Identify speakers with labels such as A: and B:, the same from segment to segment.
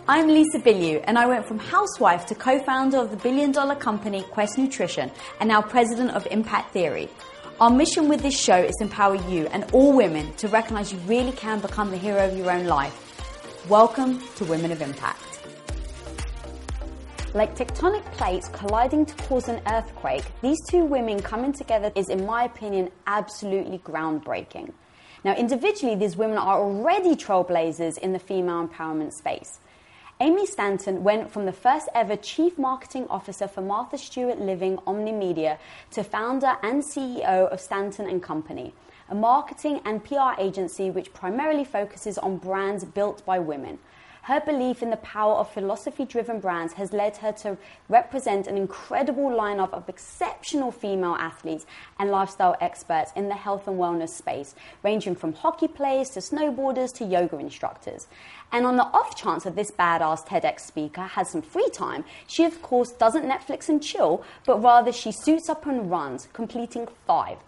A: I'm Lisa Bilyeu, and I went from housewife to co-founder of the billion-dollar company Quest Nutrition and now president of Impact Theory. Our mission with this show is to empower you and all women to recognize you really can become the hero of your own life. Welcome to Women of Impact. Like tectonic plates colliding to cause an earthquake, these two women coming together is, in my opinion, absolutely groundbreaking. Now, individually, these women are already trailblazers in the female empowerment space. Amy Stanton went from the first ever Chief Marketing Officer for Martha Stewart Living Omnimedia to founder and CEO of Stanton & Company, a marketing and PR agency which primarily focuses on brands built by women. Her belief in the power of philosophy-driven brands has led her to represent an incredible lineup of exceptional female athletes and lifestyle experts in the health and wellness space, ranging from hockey players to snowboarders to yoga instructors. And on the off chance that this badass TEDx speaker has some free time, she of course doesn't Netflix and chill, but rather she suits up and runs, completing 5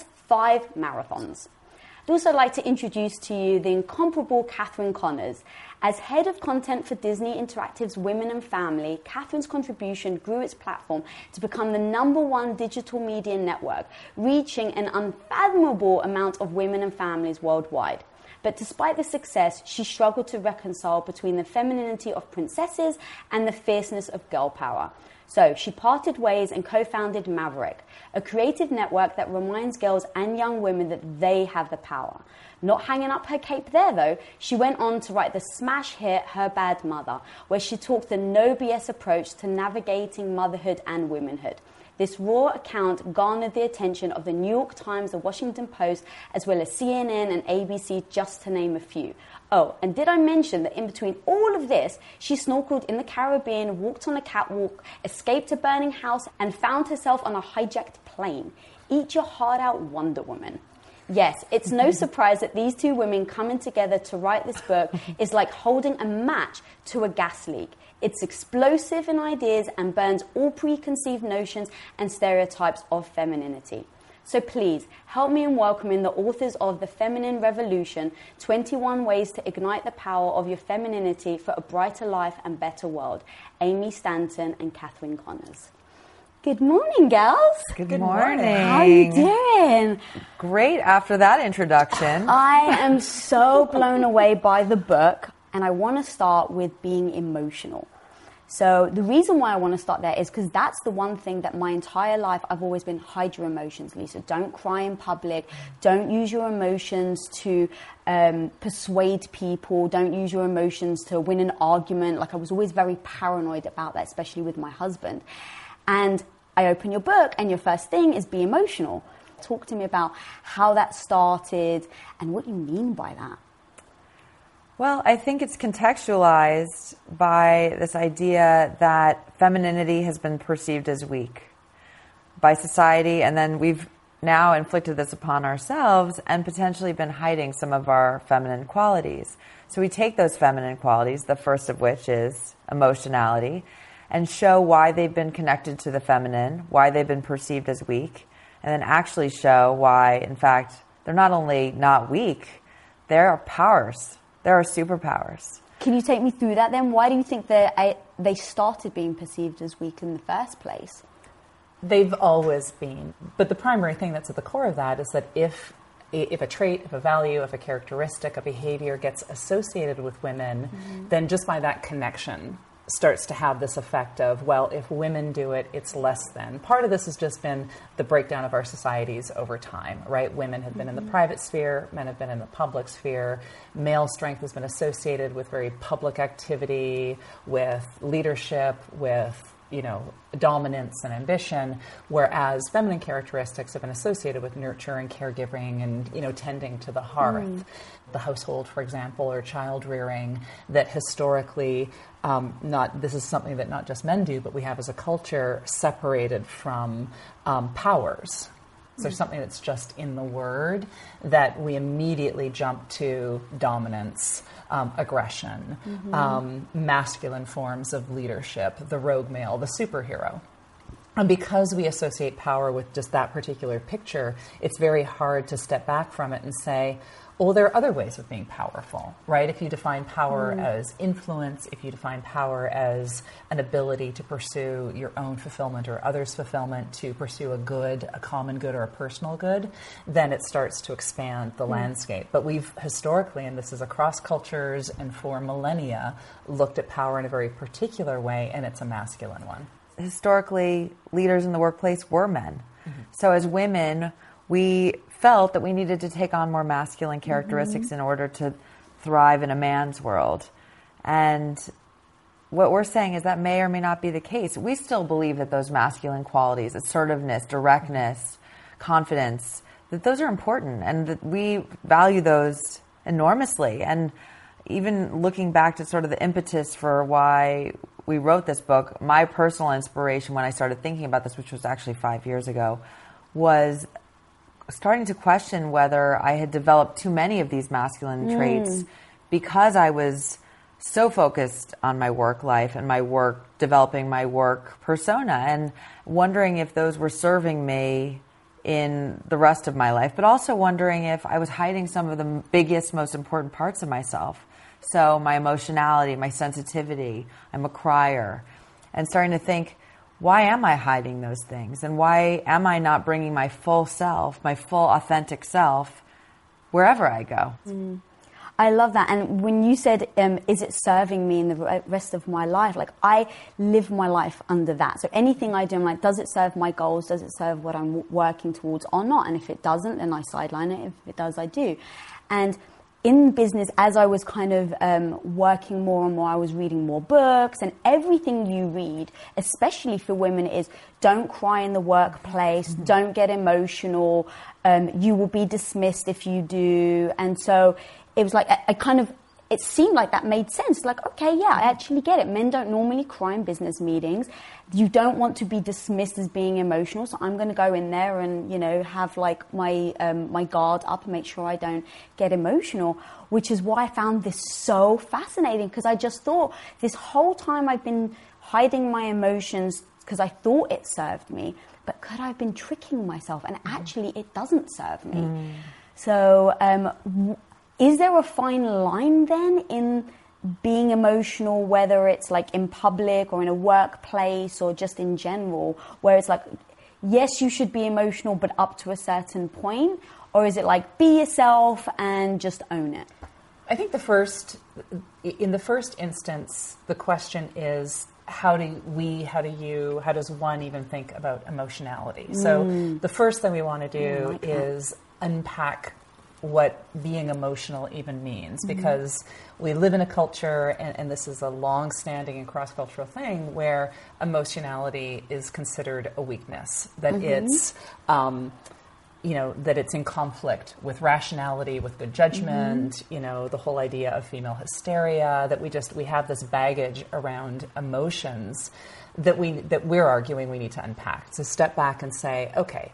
A: marathons. I'd also like to introduce to you the incomparable Catherine Connors. As head of content for Disney Interactive's Women and Family, Catherine's contribution grew its platform to become the #1 digital media network, reaching an unfathomable amount of women and families worldwide. But despite the success, she struggled to reconcile between the femininity of princesses and the fierceness of girl power. So she parted ways and co-founded Maverick, a creative network that reminds girls and young women that they have the power. Not hanging up her cape there, though, she went on to write the smash hit Her Bad Mother, where she talked the no BS approach to navigating motherhood and womanhood. This raw account garnered the attention of the New York Times, the Washington Post, as well as CNN and ABC, just to name a few. Oh, and did I mention that in between all of this, she snorkeled in the Caribbean, walked on a catwalk, escaped a burning house, and found herself on a hijacked plane. Eat your heart out, Wonder Woman. Yes, it's no surprise that these two women coming together to write this book is like holding a match to a gas leak. It's explosive in ideas and burns all preconceived notions and stereotypes of femininity. So please, help me in welcoming the authors of The Feminine Revolution, 21 Ways to Ignite the Power of Your Femininity for a Brighter Life and Better World, Amy Stanton and Catherine Connors. Good morning, girls.
B: Good morning.
A: How are you doing?
B: Great after that introduction.
A: I am so blown away by the book, and I want to start with being emotional. So the reason why I want to start there is because that's the one thing that my entire life I've always been, hide your emotions, Lisa. Don't cry in public. Don't use your emotions to persuade people. Don't use your emotions to win an argument. Like, I was always very paranoid about that, especially with my husband. And I open your book and your first thing is be emotional. Talk to me about how that started and what you mean by that.
B: Well, I think it's contextualized by this idea that femininity has been perceived as weak by society, and then we've now inflicted this upon ourselves and potentially been hiding some of our feminine qualities. So we take those feminine qualities, the first of which is emotionality, and show why they've been connected to the feminine, why they've been perceived as weak, and then actually show why, in fact, they're not only not weak, they're powers. There are superpowers.
A: Can you take me through that then? Why do you think they started being perceived as weak in the first place?
C: They've always been. But the primary thing that's at the core of that is that if a trait, if a value, if a characteristic, a behavior gets associated with women, then just by that connection starts to have this effect of, well, if women do it, it's less than. Part of this has just been the breakdown of our societies over time, right? Women have been in the private sphere, men have been in the public sphere. Male strength has been associated with very public activity, with leadership, with, dominance and ambition, whereas feminine characteristics have been associated with nurture and caregiving and, tending to the hearth. The household, for example, or child rearing, that historically, this is something that not just men do, but we have as a culture separated from powers. So there's something that's just in the word that we immediately jump to dominance, aggression, masculine forms of leadership, the rogue male, the superhero. And because we associate power with just that particular picture, it's very hard to step back from it and say, well, there are other ways of being powerful, right? If you define power as influence, if you define power as an ability to pursue your own fulfillment or others' fulfillment, to pursue a good, a common good or a personal good, then it starts to expand the landscape. But we've historically, and this is across cultures and for millennia, looked at power in a very particular way, and it's a masculine one.
B: Historically, leaders in the workplace were men. So as women, we felt that we needed to take on more masculine characteristics in order to thrive in a man's world. And what we're saying is that may or may not be the case. We still believe that those masculine qualities, assertiveness, directness, confidence, that those are important and that we value those enormously. And even looking back to sort of the impetus for why we wrote this book, my personal inspiration when I started thinking about this, which was actually 5 years ago, was starting to question whether I had developed too many of these masculine traits because I was so focused on my work life and my work, developing my work persona, and wondering if those were serving me in the rest of my life, but also wondering if I was hiding some of the biggest, most important parts of myself. So my emotionality, my sensitivity, I'm a crier, and starting to think, why am I hiding those things? And why am I not bringing my full self, my full authentic self, wherever I go?
A: I love that. And when you said, is it serving me in the rest of my life? Like, I live my life under that. So anything I do, I'm like, does it serve my goals? Does it serve what I'm working towards or not? And if it doesn't, then I sideline it. If it does, I do. And in business, as I was kind of working more and more, I was reading more books, and everything you read, especially for women, is don't cry in the workplace, don't get emotional, you will be dismissed if you do. And so it was like, it seemed like that made sense. Like, okay, yeah, I actually get it. Men don't normally cry in business meetings. You don't want to be dismissed as being emotional, so I'm going to go in there and, have like my my guard up and make sure I don't get emotional, which is why I found this so fascinating, because I just thought this whole time I've been hiding my emotions because I thought it served me, but could I have been tricking myself? And actually, it doesn't serve me. So, is there a fine line then in being emotional, whether it's like in public or in a workplace or just in general, where it's like, yes, you should be emotional, but up to a certain point? Or is it like, be yourself and just own it?
C: I think in the first instance, the question is, how does one even think about emotionality? So the first thing we want to do is unpack what being emotional even means, because we live in a culture, and this is a long-standing and cross-cultural thing, where emotionality is considered a weakness, that it's that it's in conflict with rationality, with good judgment, the whole idea of female hysteria, that we have this baggage around emotions that we're arguing we need to unpack. So step back and say, okay,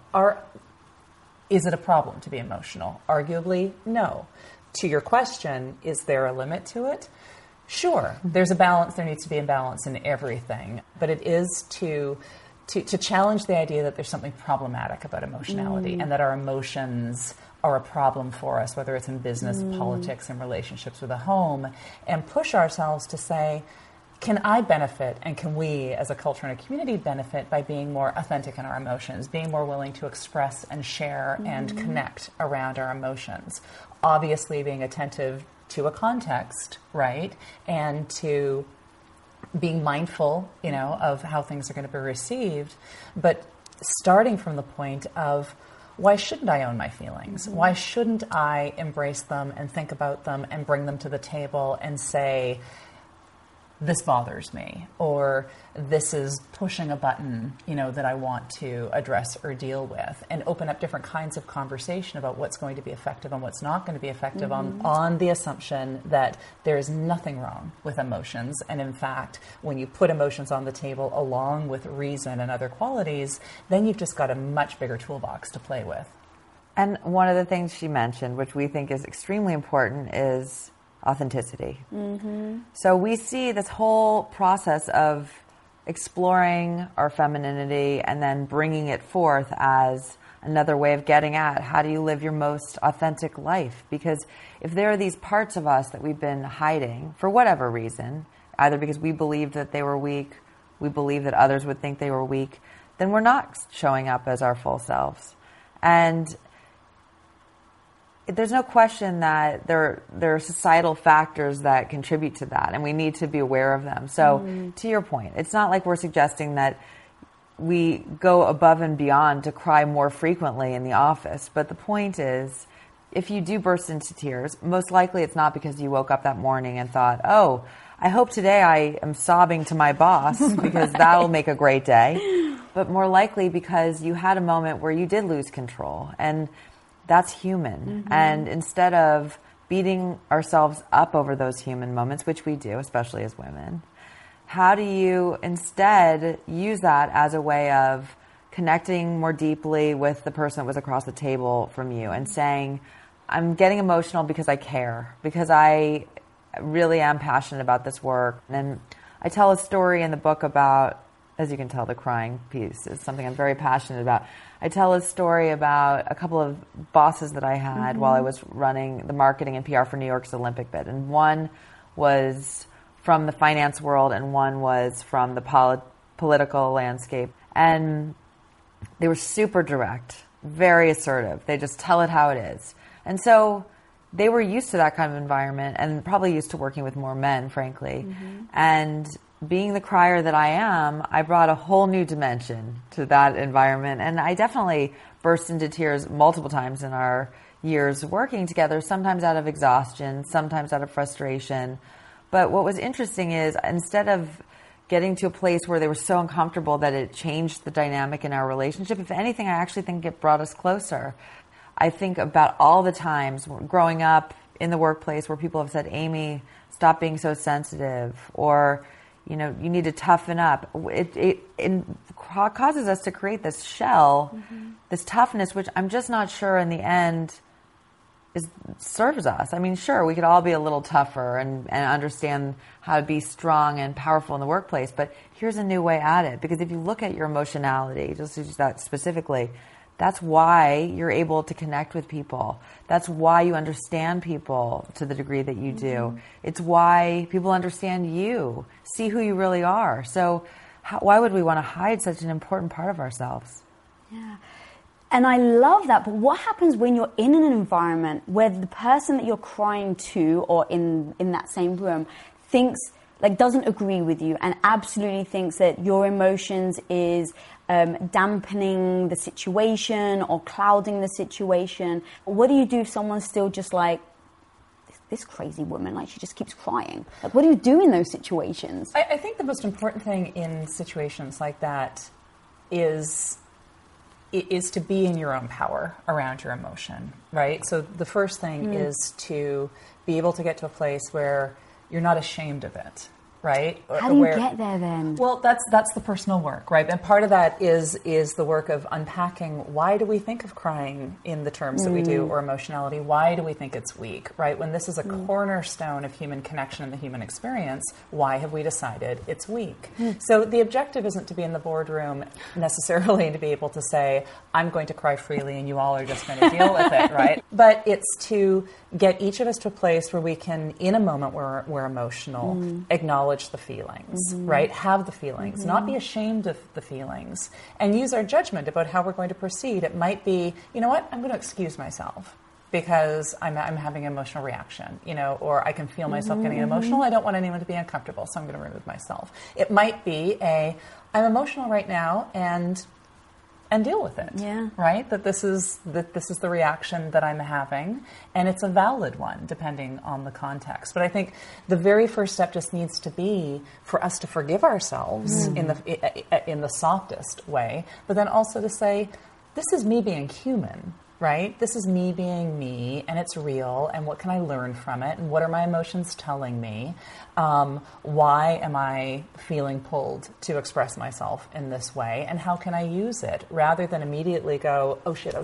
C: is it a problem to be emotional? Arguably, no. To your question, is there a limit to it? Sure. There's a balance. There needs to be a balance in everything. But it is to challenge the idea that there's something problematic about emotionality and that our emotions are a problem for us, whether it's in business, politics, and relationships with a home, and push ourselves to say, can I benefit, and can we as a culture and a community benefit by being more authentic in our emotions, being more willing to express and share and connect around our emotions? Obviously being attentive to a context, right? And to being mindful, of how things are going to be received, but starting from the point of, why shouldn't I own my feelings? Why shouldn't I embrace them and think about them and bring them to the table and say, this bothers me, or this is pushing a button, that I want to address or deal with, and open up different kinds of conversation about what's going to be effective and what's not going to be effective on the assumption that there is nothing wrong with emotions. And in fact, when you put emotions on the table along with reason and other qualities, then you've just got a much bigger toolbox to play with.
B: And one of the things she mentioned, which we think is extremely important, is authenticity. So we see this whole process of exploring our femininity and then bringing it forth as another way of getting at how do you live your most authentic life? Because if there are these parts of us that we've been hiding for whatever reason, either because we believed that they were weak, we believe that others would think they were weak, then we're not showing up as our full selves. And there's no question that there are societal factors that contribute to that, and we need to be aware of them. So to your point, it's not like we're suggesting that we go above and beyond to cry more frequently in the office. But the point is, if you do burst into tears, most likely it's not because you woke up that morning and thought, oh, I hope today I am sobbing to my boss because that'll make a great day. But more likely because you had a moment where you did lose control. And that's human. And instead of beating ourselves up over those human moments, which we do, especially as women, how do you instead use that as a way of connecting more deeply with the person that was across the table from you and saying, I'm getting emotional because I care, because I really am passionate about this work. And I tell a story in the book about, as you can tell, the crying piece is something I'm very passionate about. I tell a story about a couple of bosses that I had while I was running the marketing and PR for New York's Olympic bid. And one was from the finance world and one was from the political landscape. And they were super direct, very assertive. They just tell it how it is. And so they were used to that kind of environment and probably used to working with more men, frankly. And being the crier that I am, I brought a whole new dimension to that environment. And I definitely burst into tears multiple times in our years working together, sometimes out of exhaustion, sometimes out of frustration. But what was interesting is instead of getting to a place where they were so uncomfortable that it changed the dynamic in our relationship, if anything, I actually think it brought us closer. I think about all the times growing up in the workplace where people have said, Amy, stop being so sensitive, or you need to toughen up. It causes us to create this shell, this toughness, which I'm just not sure in the end serves us. I mean, sure, we could all be a little tougher and understand how to be strong and powerful in the workplace, but here's a new way at it. Because if you look at your emotionality, just to use that specifically, that's why you're able to connect with people. That's why you understand people to the degree that you do. It's why people understand you, see who you really are. So why would we want to hide such an important part of ourselves?
A: Yeah. And I love that. But what happens when you're in an environment where the person that you're crying to or in that same room doesn't agree with you and absolutely thinks that your emotions is dampening the situation or clouding the situation? What do you do if someone's still just like, this crazy woman, like she just keeps crying? Like, what do you do in those situations?
C: I think the most important thing in situations like that is to be in your own power around your emotion, right? So the first thing is to be able to get to a place where you're not ashamed of it, right?
A: How do you get there then?
C: Well, that's the personal work, right? And part of that is the work of unpacking, why do we think of crying in the terms that we do, or emotionality? Why do we think it's weak, right? When this is a cornerstone of human connection and the human experience, why have we decided it's weak? So the objective isn't to be in the boardroom necessarily to be able to say, I'm going to cry freely and you all are just going to deal with it, right? But it's to get each of us to a place where we can, in a moment where we're emotional, acknowledge the feelings, right? Have the feelings, not be ashamed of the feelings, and use our judgment about how we're going to proceed. It might be, you know what, I'm going to excuse myself because I'm having an emotional reaction, or I can feel myself getting emotional. I don't want anyone to be uncomfortable, so I'm going to remove myself. It might be I'm emotional right now and deal with it, right? That this is the reaction that I'm having, and it's a valid one depending on the context. But I think the very first step just needs to be for us to forgive ourselves in the softest way, but then also to say, this is me being human, right? This is me being me, and it's real, and what can I learn from it, and what are my emotions telling me? Why am I feeling pulled to express myself in this way, and how can I use it, rather than immediately go, oh shit,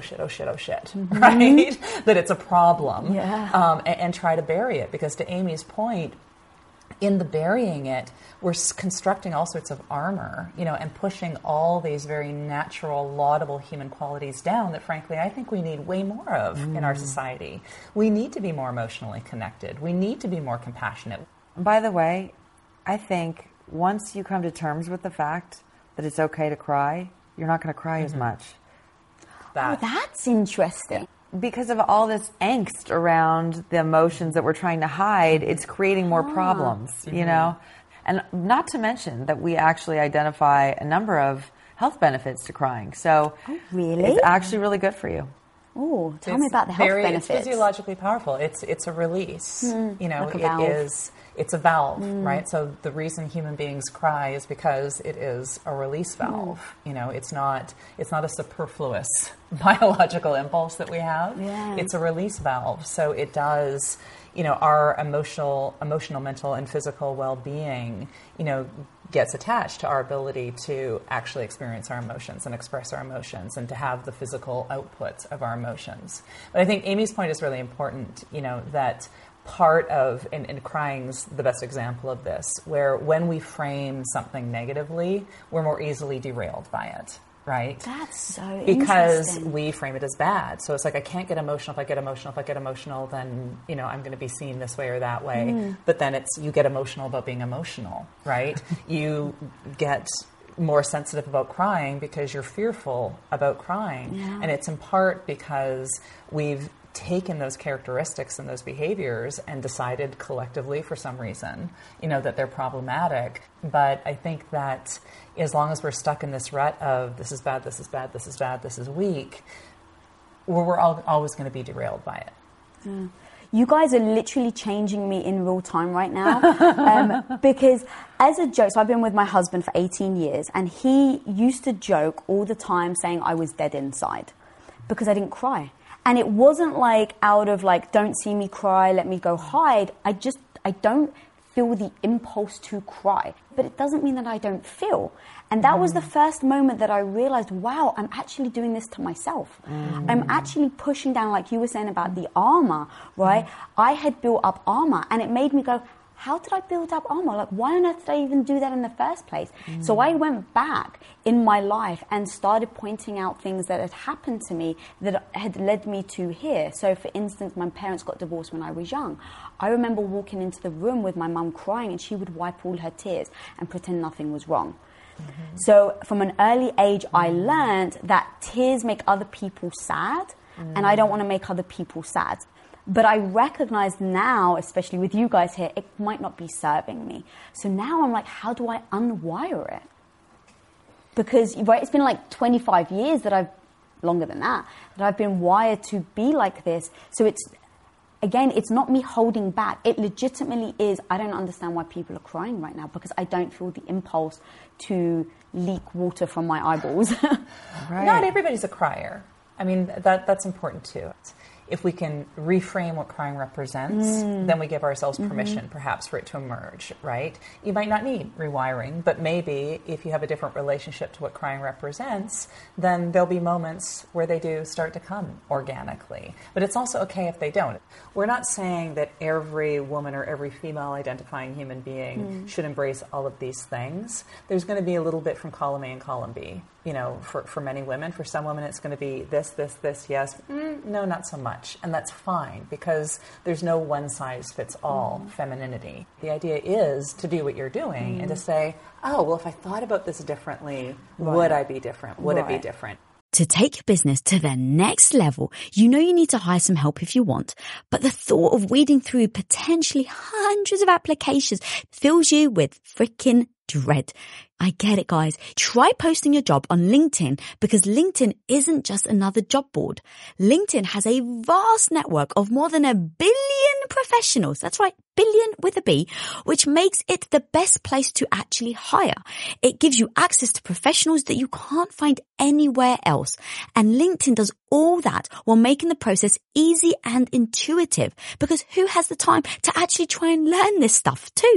C: right? That it's a problem, and try to bury it. Because to Amy's point, in the burying it, we're constructing all sorts of armor, and pushing all these very natural, laudable human qualities down that, frankly, I think we need way more of in our society. We need to be more emotionally connected. We need to be more compassionate.
B: By the way, I think once you come to terms with the fact that it's okay to cry, you're not going to cry as much.
A: That's interesting.
B: Because of all this angst around the emotions that we're trying to hide, it's creating more problems, And not to mention that we actually identify a number of health benefits to crying. So
A: really?
B: It's actually really good for you.
A: Oh, tell me about the health benefits.
C: It's physiologically powerful. It's a release.
A: Like a valve.
C: It's a valve, right? So the reason human beings cry is because it is a release valve. It's not a superfluous biological impulse that we have.
A: Yeah.
C: It's a release valve. So it does, our emotional, mental, and physical well-being, gets attached to our ability to actually experience our emotions and express our emotions and to have the physical outputs of our emotions. But I think Amy's point is really important, that part of, and crying's the best example of this, where when we frame something negatively, we're more easily derailed by it. Right?
A: That's so interesting.
C: Because we frame it as bad. So it's like, I can't get emotional. If I get emotional, then, I'm going to be seen this way or that way. But then you get emotional about being emotional, right? You get more sensitive about crying because you're fearful about crying.
A: Yeah.
C: And it's in part because we've taken those characteristics and those behaviors and decided collectively for some reason, that they're problematic. But I think that as long as we're stuck in this rut of this is bad, this is bad, this is bad, this is weak, we're always going to be derailed by it.
A: Yeah. You guys are literally changing me in real time right now. Because as a joke, so I've been with my husband for 18 years, and he used to joke all the time saying I was dead inside because I didn't cry. And it wasn't like out of like, don't see me cry, let me go hide. I don't feel the impulse to cry. But it doesn't mean that I don't feel. And that was the first moment that I realized, wow, I'm actually doing this to myself. I'm actually pushing down, like you were saying about the armor, right? I had built up armor, and it made me go, how did I build up armor? Like, why on earth did I even do that in the first place? So I went back in my life and started pointing out things that had happened to me that had led me to here. So, for instance, my parents got divorced when I was young. I remember walking into the room with my mum crying, and she would wipe all her tears and pretend nothing was wrong. So from an early age, I learned that tears make other people sad, and I don't want to make other people sad. But I recognize now, especially with you guys here, it might not be serving me. So now I'm like, how do I unwire it? Because it's been like 25 years longer than that I've been wired to be like this. So it's not me holding back. It legitimately is, I don't understand why people are crying right now, because I don't feel the impulse to leak water from my eyeballs.
B: Right.
C: Not everybody's a crier. I mean, that's important too. If we can reframe what crying represents, then we give ourselves permission, perhaps, for it to emerge, right? You might not need rewiring, but maybe if you have a different relationship to what crying represents, then there'll be moments where they do start to come organically. But it's also okay if they don't. We're not saying that every woman or every female-identifying human being should embrace all of these things. There's going to be a little bit from column A and column B. For many women. For some women, it's going to be this, yes. No, not so much. And that's fine, because there's no one-size-fits-all femininity. The idea is to do what you're doing and to say, oh, well, if I thought about this differently, would I be different? Would it be different?
D: To take your business to the next level, you know you need to hire some help if you want, but the thought of weeding through potentially hundreds of applications fills you with freaking dread. I get it, guys. Try posting your job on LinkedIn, because LinkedIn isn't just another job board. LinkedIn has a vast network of more than 1 billion professionals. That's right, billion with a B, which makes it the best place to actually hire. It gives you access to professionals that you can't find anywhere else. And LinkedIn does all that while making the process easy and intuitive, because who has the time to actually try and learn this stuff too?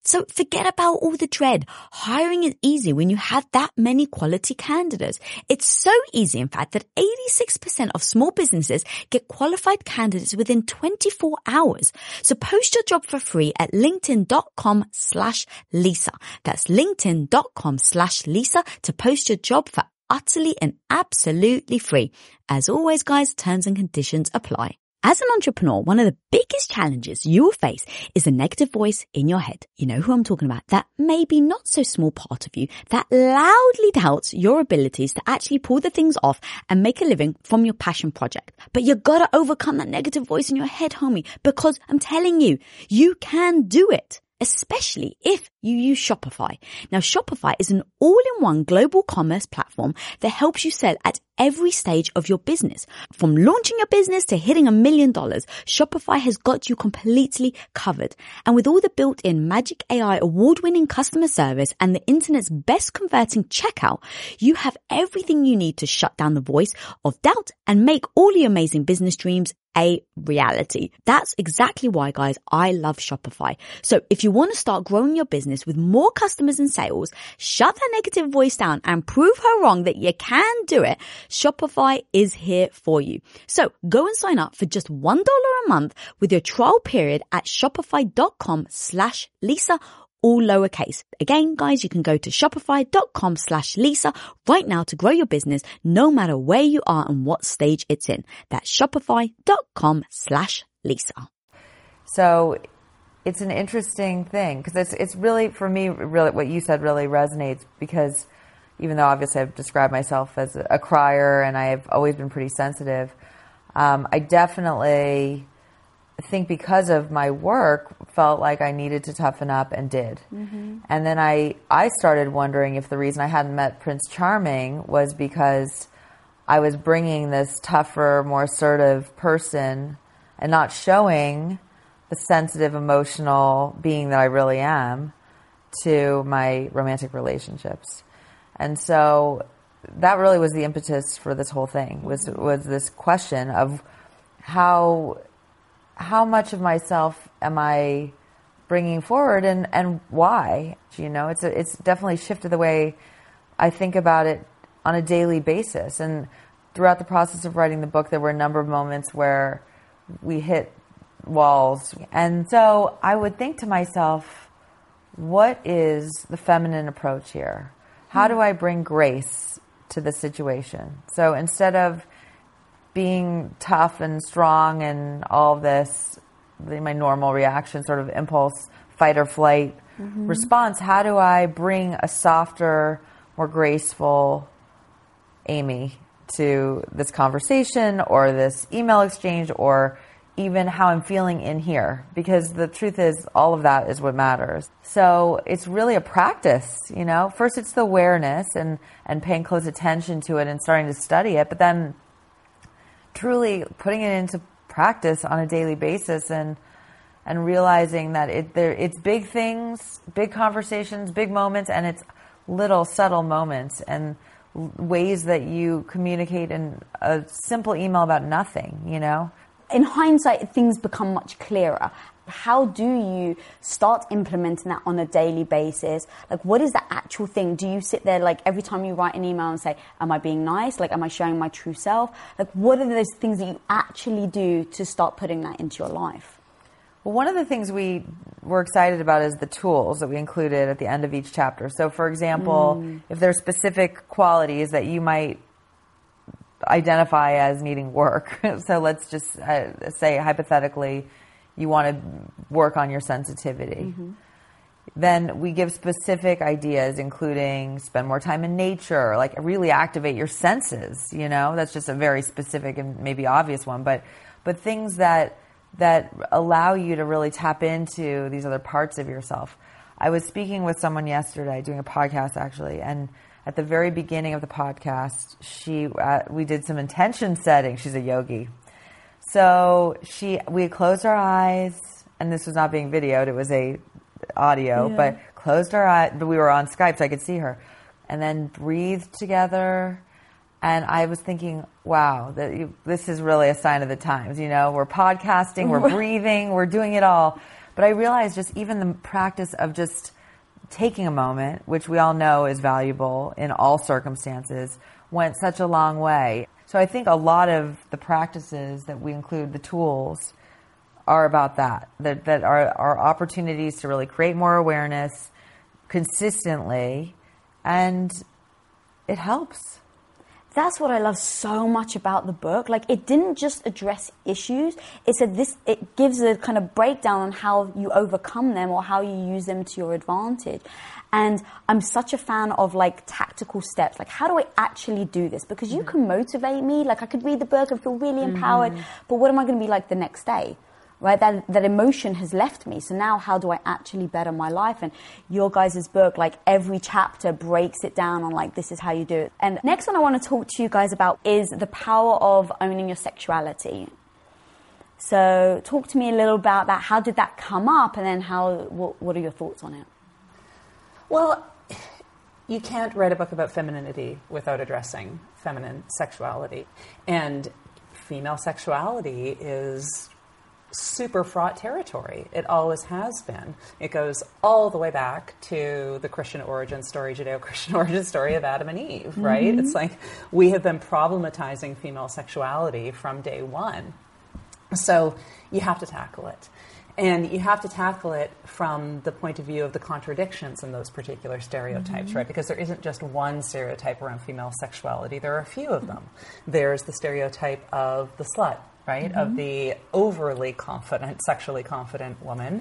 D: So forget about all the dread. Hiring is easy when you have that many quality candidates. It's so easy, in fact, that 86% of small businesses get qualified candidates within 24 hours. So post your job for free at linkedin.com/Lisa. That's linkedin.com/Lisa to post your job for utterly and absolutely free. As always, guys, terms and conditions apply. As an entrepreneur, one of the biggest challenges you will face is a negative voice in your head. You know who I'm talking about. That maybe not so small part of you that loudly doubts your abilities to actually pull the things off and make a living from your passion project. But you gotta overcome that negative voice in your head, homie, because I'm telling you, you can do it. Especially if you use Shopify. Now, Shopify is an all-in-one global commerce platform that helps you sell at every stage of your business. From launching your business to hitting $1 million, Shopify has got you completely covered. And with all the built-in Magic AI award-winning customer service and the internet's best converting checkout, you have everything you need to shut down the voice of doubt and make all your amazing business dreams a reality. That's exactly why, guys, I love Shopify. So if you want to start growing your business with more customers and sales, shut that negative voice down and prove her wrong that you can do it, Shopify is here for you. So go and sign up for just $1 a month with your trial period at shopify.com/Lisa, all lowercase. Again, guys, you can go to shopify.com/Lisa right now to grow your business no matter where you are and what stage it's in. That's shopify.com/Lisa.
B: So it's an interesting thing because it's really, for me, really what you said really resonates because even though obviously I've described myself as a crier and I've always been pretty sensitive, I definitely think because of my work felt like I needed to toughen up and did. Mm-hmm. And then I started wondering if the reason I hadn't met Prince Charming was because I was bringing this tougher, more assertive person and not showing the sensitive, emotional being that I really am to my romantic relationships. And so that really was the impetus for this whole thing, was this question of how much of myself am I bringing forward and why? You know, it's definitely shifted the way I think about it on a daily basis. And throughout the process of writing the book, there were a number of moments where we hit walls. And so I would think to myself, what is the feminine approach here? How do I bring grace to the situation? So instead of being tough and strong and all this, my normal reaction, sort of impulse, fight or flight response, how do I bring a softer, more graceful Amy to this conversation or this email exchange or even how I'm feeling in here? Because the truth is, all of that is what matters. So it's really a practice, you know. First it's the awareness and paying close attention to it and starting to study it, but then truly putting it into practice on a daily basis and realizing that it's big things, big conversations, big moments, and it's little subtle moments and ways that you communicate in a simple email about nothing, you know.
A: In hindsight, things become much clearer. How do you start implementing that on a daily basis? Like, what is the actual thing? Do you sit there, like, every time you write an email and say, am I being nice? Like, am I showing my true self? Like, what are those things that you actually do to start putting that into your life?
B: Well, one of the things we were excited about is the tools that we included at the end of each chapter. So, for example, if there are specific qualities that you might identify as needing work. So let's just say hypothetically you want to work on your sensitivity. Then we give specific ideas, including spend more time in nature, like really activate your senses, you know. That's just a very specific and maybe obvious one, but things that allow you to really tap into these other parts of yourself. I was speaking with someone yesterday, doing a podcast actually, and at the very beginning of the podcast, we did some intention setting. She's a yogi. So we had closed our eyes, and this was not being videoed, it was a audio, but closed our eyes, but we were on Skype so I could see her, and then breathed together. And I was thinking, wow, this is really a sign of the times, you know, we're podcasting, we're breathing, we're doing it all. But I realized just even the practice of just taking a moment, which we all know is valuable in all circumstances, went such a long way. So I think a lot of the practices that we include, the tools, are about that are opportunities to really create more awareness consistently, and it helps.
A: That's what I love so much about the book. Like, it didn't just address issues. It gives a kind of breakdown on how you overcome them or how you use them to your advantage. And I'm such a fan of, like, tactical steps. Like, how do I actually do this? Because you can motivate me. Like, I could read the book and feel really empowered. But what am I going to be like the next day? Right, that emotion has left me. So now how do I actually better my life? And your guys' book, like, every chapter breaks it down on, like, this is how you do it. And next one I want to talk to you guys about is the power of owning your sexuality. So talk to me a little about that. How did that come up? And then what are your thoughts on it?
C: Well, you can't write a book about femininity without addressing feminine sexuality. And female sexuality is super fraught territory. It always has been. It goes all the way back to the Christian origin story, Judeo-Christian origin story of Adam and Eve, right? It's like we have been problematizing female sexuality from day one. So you have to tackle it. And you have to tackle it from the point of view of the contradictions in those particular stereotypes, right? Because there isn't just one stereotype around female sexuality. There are a few of them. There's the stereotype of the slut, right? Of the overly confident, sexually confident woman.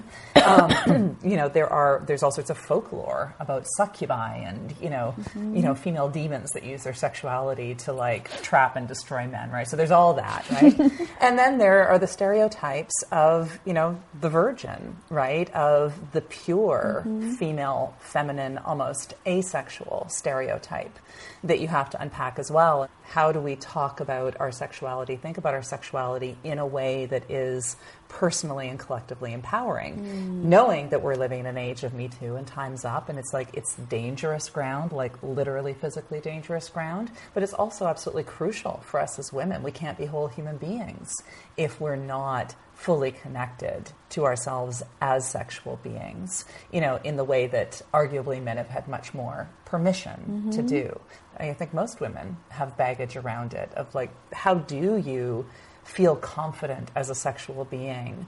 C: There's all sorts of folklore about succubi and, female demons that use their sexuality to, like, trap and destroy men, right? So there's all that, right? And then there are the stereotypes of, the virgin, right? Of the pure female, feminine, almost asexual stereotype that you have to unpack as well. How do we talk about our sexuality, think about our sexuality in a way that is personally and collectively empowering, knowing that we're living in an age of Me Too and time's up, and it's like, it's dangerous ground, like literally physically dangerous ground, but it's also absolutely crucial for us as women. We can't be whole human beings if we're not fully connected to ourselves as sexual beings, in the way that arguably men have had much more permission to do. I think most women have baggage around it of, like, how do you feel confident as a sexual being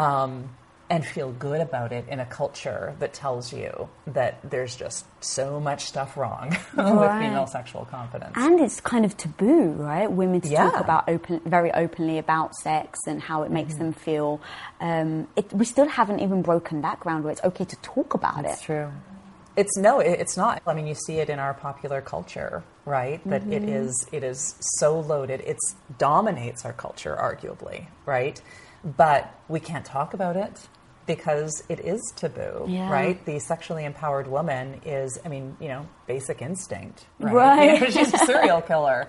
C: and feel good about it in a culture that tells you that there's just so much stuff wrong with female sexual confidence.
A: And it's kind of taboo, right? Women to talk about very openly about sex and how it makes them feel. We still haven't even broken that ground where it's okay to talk about it.
B: That's true.
C: It's not. I mean, you see it in our popular culture, right? That it is so loaded. It dominates our culture, arguably, right? But we can't talk about it because it is taboo, right? The sexually empowered woman is, basic instinct, right? She's a serial killer.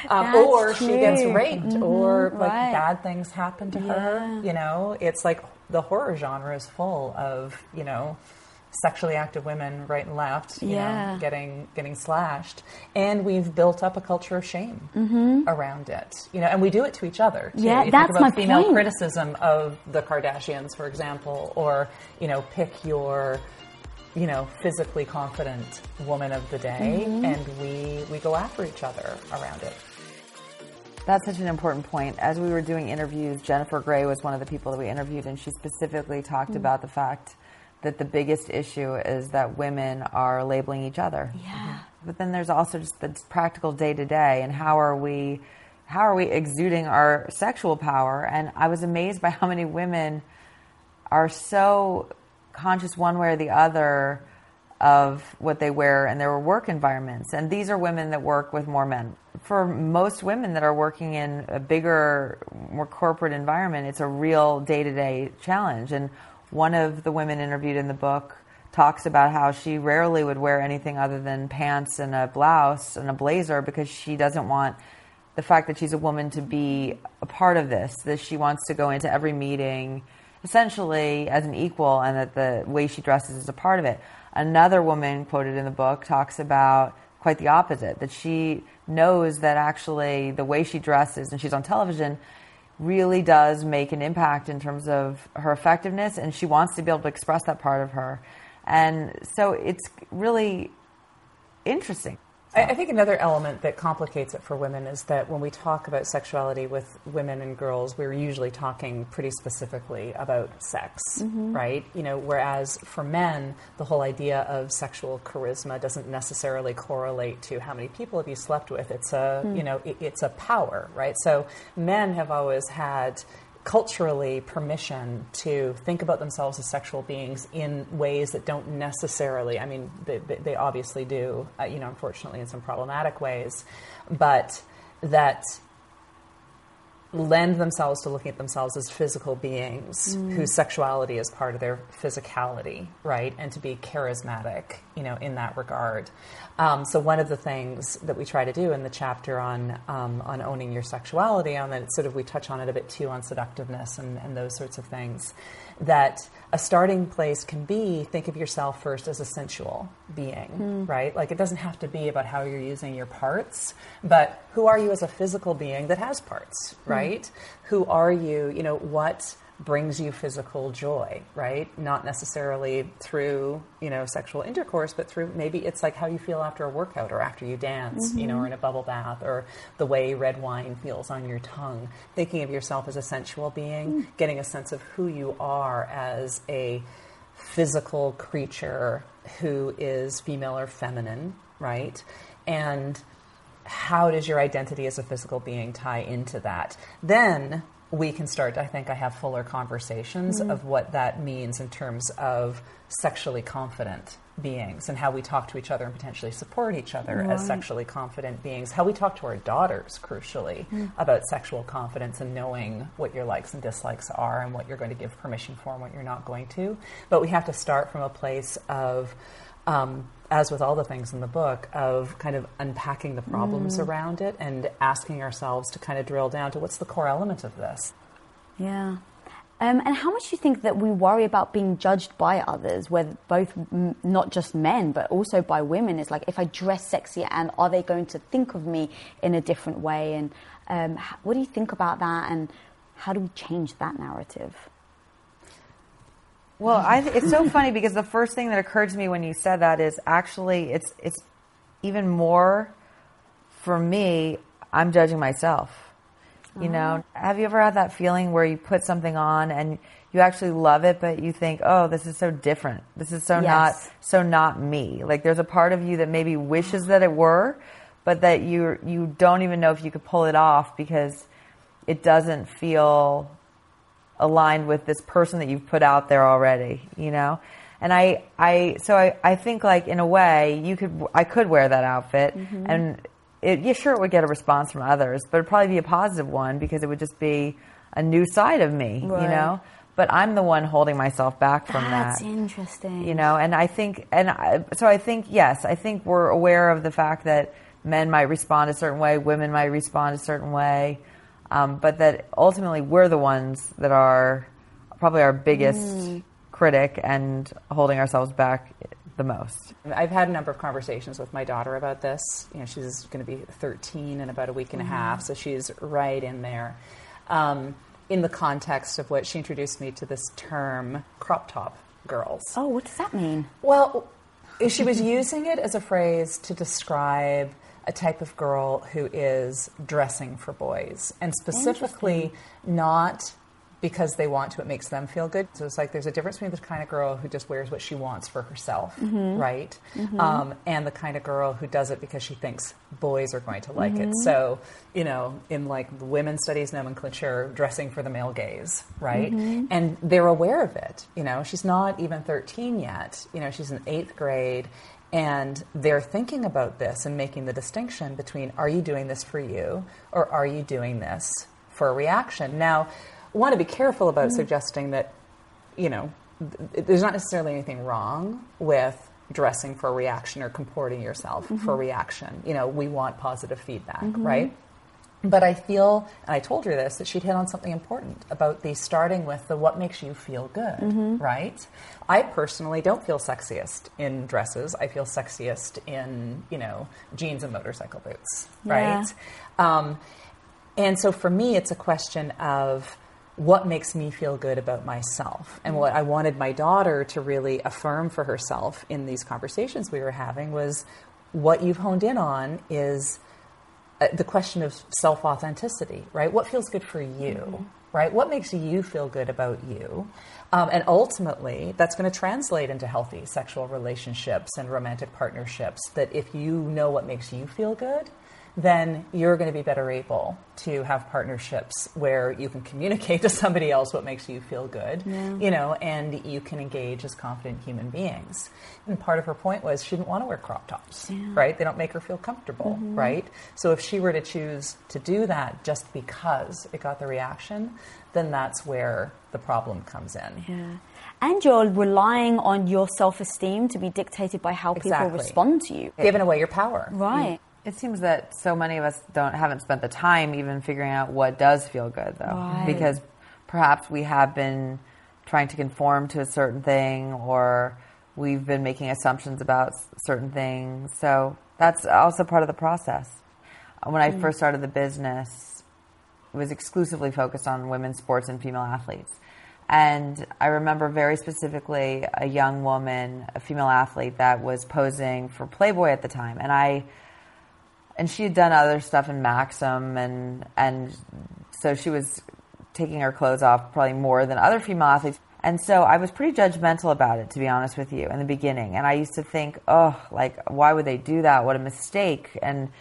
C: Or she gets raped, or bad things happen to her. It's like the horror genre is full of, sexually active women right and left, getting slashed. And we've built up a culture of shame around it. And we do it to each other, too.
A: Yeah,
C: you
A: that's
C: think about
A: my
C: female
A: point.
C: criticism of the Kardashians, for example, or, pick your, physically confident woman of the day, and we go after each other around it.
B: That's such an important point. As we were doing interviews, Jennifer Grey was one of the people that we interviewed, and she specifically talked about the fact that the biggest issue is that women are labeling each other.
A: Yeah.
B: But then there's also just the practical day-to-day, and how are we exuding our sexual power? And I was amazed by how many women are so conscious one way or the other of what they wear in their work environments. And these are women that work with more men. For most women that are working in a bigger, more corporate environment, it's a real day-to-day challenge. And one of the women interviewed in the book talks about how she rarely would wear anything other than pants and a blouse and a blazer because she doesn't want the fact that she's a woman to be a part of this, that she wants to go into every meeting essentially as an equal, and that the way she dresses is a part of it. Another woman quoted in the book talks about quite the opposite, that she knows that actually the way she dresses, and she's on television, really does make an impact in terms of her effectiveness, and she wants to be able to express that part of her. And so it's really interesting.
C: I think another element that complicates it for women is that when we talk about sexuality with women and girls, we're usually talking pretty specifically about sex, right? You know, whereas for men, the whole idea of sexual charisma doesn't necessarily correlate to how many people have you slept with. It's a, you know, it's a power, right? So men have always had culturally permission to think about themselves as sexual beings in ways that don't necessarily, I mean, they obviously do, you know, unfortunately in some problematic ways, but that lend themselves to looking at themselves as physical beings whose sexuality is part of their physicality, right? And to be charismatic, you know, in that regard. So one of the things that we try to do in the chapter on owning your sexuality, on that sort of we touch on it a bit too, on seductiveness and those sorts of things, that a starting place can be, think of yourself first as a sensual being, right? Like it doesn't have to be about how you're using your parts, but who are you as a physical being that has parts, right? Who are you, you know, what brings you physical joy, right? Not necessarily through, you know, sexual intercourse, but through maybe it's like how you feel after a workout or after you dance, you know, or in a bubble bath, or the way red wine feels on your tongue. Thinking of yourself as a sensual being, getting a sense of who you are as a physical creature who is female or feminine, right? And how does your identity as a physical being tie into that? Then we can start, I think I have fuller conversations of what that means in terms of sexually confident beings and how we talk to each other and potentially support each other as sexually confident beings. How we talk to our daughters, crucially, about sexual confidence and knowing what your likes and dislikes are and what you're going to give permission for and what you're not going to. But we have to start from a place of, as with all the things in the book, of kind of unpacking the problems around it and asking ourselves to kind of drill down to what's the core element of this.
A: Yeah. And how much do you think that we worry about being judged by others, whether both not just men, but also by women? It's like, if I dress sexy, and are they going to think of me in a different way? And what do you think about that? And how do we change that narrative?
B: Well, it's so funny because the first thing that occurred to me when you said that is actually it's even more for me. I'm judging myself. You know, have you ever had that feeling where you put something on and you actually love it, but you think, oh, this is so different. This is so not me. Like there's a part of you that maybe wishes that it were, but that you don't even know if you could pull it off because it doesn't feel aligned with this person that you've put out there already, you know? And I think like in a way I could wear that outfit and it would get a response from others, but it'd probably be a positive one because it would just be a new side of me, you know? But I'm the one holding myself back from that.
A: That's interesting.
B: You know, and I think we're aware of the fact that men might respond a certain way, women might respond a certain way, but that ultimately we're the ones that are probably our biggest critic and holding ourselves back the most.
C: I've had a number of conversations with my daughter about this. You know, she's going to be 13 in about a week and a half, so she's right in there. In the context of what she introduced me to this term, crop top girls.
A: Oh, what does that mean?
C: Well, she was using it as a phrase to describe a type of girl who is dressing for boys, and specifically not because they want to, it makes them feel good. So it's like there's a difference between the kind of girl who just wears what she wants for herself, right? And the kind of girl who does it because she thinks boys are going to like it. So, you know, in like the women's studies nomenclature, dressing for the male gaze, right? And they're aware of it. You know, she's not even 13 yet. You know, she's in 8th grade. And they're thinking about this and making the distinction between, are you doing this for you or are you doing this for a reaction? Now, I want to be careful about suggesting that, you know, there's not necessarily anything wrong with dressing for a reaction or comporting yourself for a reaction. You know, we want positive feedback, right? But I feel, and I told her this, that she'd hit on something important about the starting with the what makes you feel good, right? I personally don't feel sexiest in dresses. I feel sexiest in, you know, jeans and motorcycle boots, right? And so for me, it's a question of what makes me feel good about myself. And what I wanted my daughter to really affirm for herself in these conversations we were having was what you've honed in on is the question of self-authenticity, right? What feels good for you, right? What makes you feel good about you? And ultimately, that's going to translate into healthy sexual relationships and romantic partnerships, that if you know what makes you feel good, then you're going to be better able to have partnerships where you can communicate to somebody else what makes you feel good, you know, and you can engage as confident human beings. And part of her point was she didn't want to wear crop tops, right? They don't make her feel comfortable, right? So if she were to choose to do that just because it got the reaction, then that's where the problem comes in.
A: Yeah. And you're relying on your self-esteem to be dictated by how people respond to you.
C: Giving away your power.
A: Right.
B: It seems that so many of us haven't spent the time even figuring out what does feel good, though.
A: Right.
B: Because perhaps we have been trying to conform to a certain thing, or we've been making assumptions about certain things. So that's also part of the process. When I first started the business, it was exclusively focused on women's sports and female athletes. And I remember very specifically a young woman, a female athlete, that was posing for Playboy at the time. And she had done other stuff in Maxim, and so she was taking her clothes off probably more than other female athletes. And so I was pretty judgmental about it, to be honest with you, in the beginning. And I used to think, why would they do that? What a mistake. And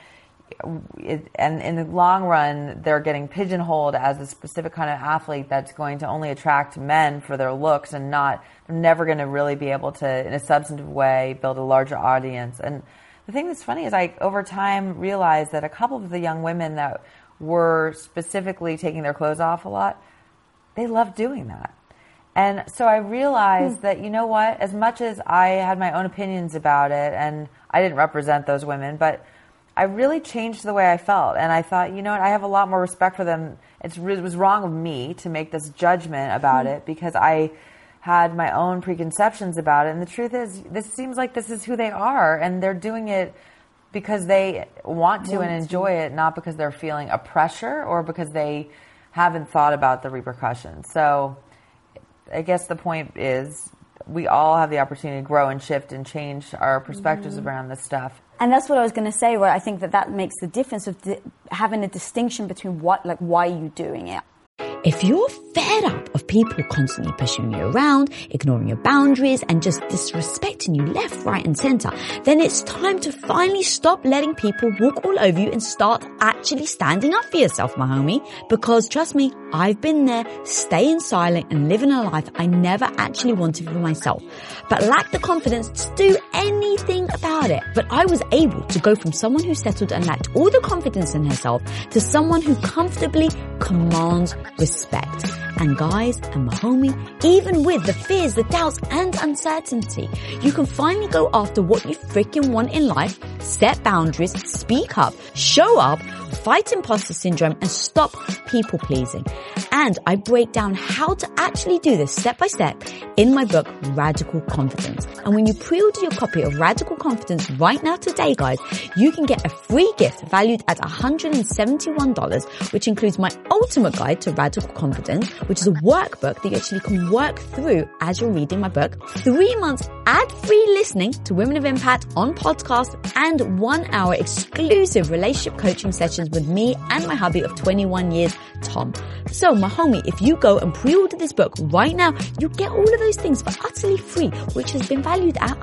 B: in the long run, they're getting pigeonholed as a specific kind of athlete that's going to only attract men for their looks and they're never going to really be able to, in a substantive way, build a larger audience. And the thing that's funny is I, over time, realized that a couple of the young women that were specifically taking their clothes off a lot, they loved doing that. And so I realized that, you know what, as much as I had my own opinions about it, and I didn't represent those women, but I really changed the way I felt. And I thought, you know what, I have a lot more respect for them. It was wrong of me to make this judgment about it because I had my own preconceptions about it. And the truth is, this seems like this is who they are, and they're doing it because they want to and enjoy it, not because they're feeling a pressure or because they haven't thought about the repercussions. So I guess the point is we all have the opportunity to grow and shift and change our perspectives around this stuff.
A: And that's what I was going to say, where I think that makes the difference of having a distinction between why are you doing it.
D: If you're fed up of people constantly pushing you around, ignoring your boundaries, and just disrespecting you left, right, and center, then it's time to finally stop letting people walk all over you and start actually standing up for yourself, my homie. Because trust me, I've been there, staying silent and living a life I never actually wanted for myself, but lacked the confidence to do anything about it. But I was able to go from someone who settled and lacked all the confidence in herself to someone who comfortably commands respect. And guys, and my homie, even with the fears, the doubts, and uncertainty, you can finally go after what you freaking want in life, set boundaries, speak up, show up, fight imposter syndrome, and stop people pleasing. And I break down how to actually do this step by step in my book, Radical Confidence. And when you pre-order your copy of Radical Confidence right now today, guys, you can get a free gift valued at $171, which includes my ultimate guide to Radical Confidence, which is a workbook that you actually can work through as you're reading my book, 3 months ad-free listening to Women of Impact on podcast, and 1 hour exclusive relationship coaching sessions with me and my hubby of 21 years, Tom. So my homie, if you go and pre-order this book right now, you get all of those things for utterly free, which has been valued at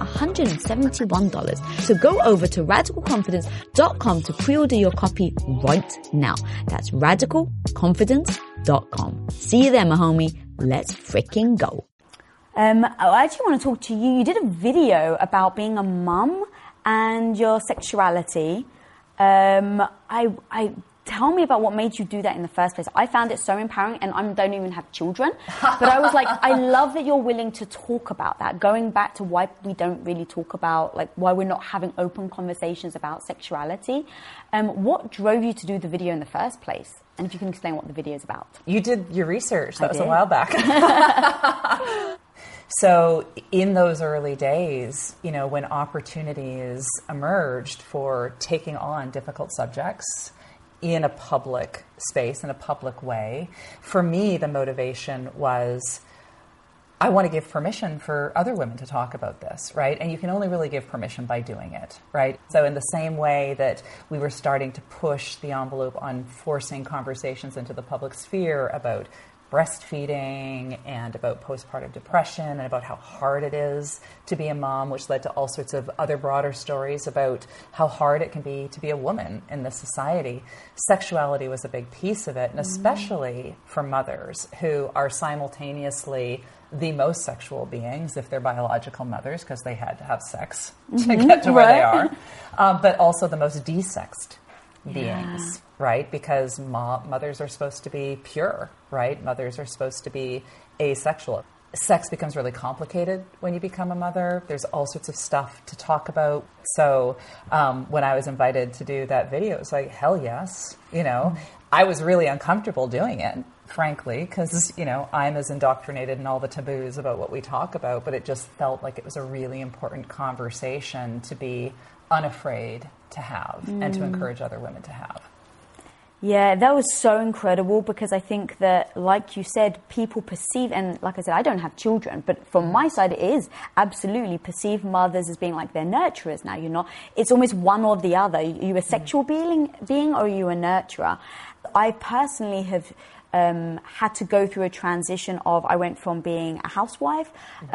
D: $171. So go over to radicalconfidence.com to pre-order your copy right now. That's radicalconfidence.com. See you there, my homie. Let's freaking go.
A: I actually want to talk to you. You did a video about being a mum and your sexuality. Tell me about what made you do that in the first place. I found it so empowering, and I don't even have children. But I was like, I love that you're willing to talk about that. Going back to why we don't really talk about, why we're not having open conversations about sexuality. What drove you to do the video in the first place? And if you can explain what the video is about.
C: You did your research. That was a while back. So in those early days, when opportunities emerged for taking on difficult subjects in a public space, in a public way. For me, the motivation was, I want to give permission for other women to talk about this, right? And you can only really give permission by doing it, right? So in the same way that we were starting to push the envelope on forcing conversations into the public sphere about breastfeeding and about postpartum depression and about how hard it is to be a mom, which led to all sorts of other broader stories about how hard it can be to be a woman in this society. Sexuality was a big piece of it, and especially for mothers who are simultaneously the most sexual beings if they're biological mothers because they had to have sex to get to where they are, but also the most desexed beings, right? Because mothers are supposed to be pure, right? Mothers are supposed to be asexual. Sex becomes really complicated when you become a mother. There's all sorts of stuff to talk about. So when I was invited to do that video, it was like, hell yes. You know, I was really uncomfortable doing it, frankly, because, you know, I'm as indoctrinated in all the taboos about what we talk about, but it just felt like it was a really important conversation to be unafraid to have and to encourage other women to have.
A: Yeah, that was so incredible because I think that, like you said, people perceive, and like I said, I don't have children, but from my side it is absolutely perceive mothers as being like they're nurturers now, you're not. It's almost one or the other. Are you a sexual being or are you a nurturer? I personally have had to go through a transition of, I went from being a housewife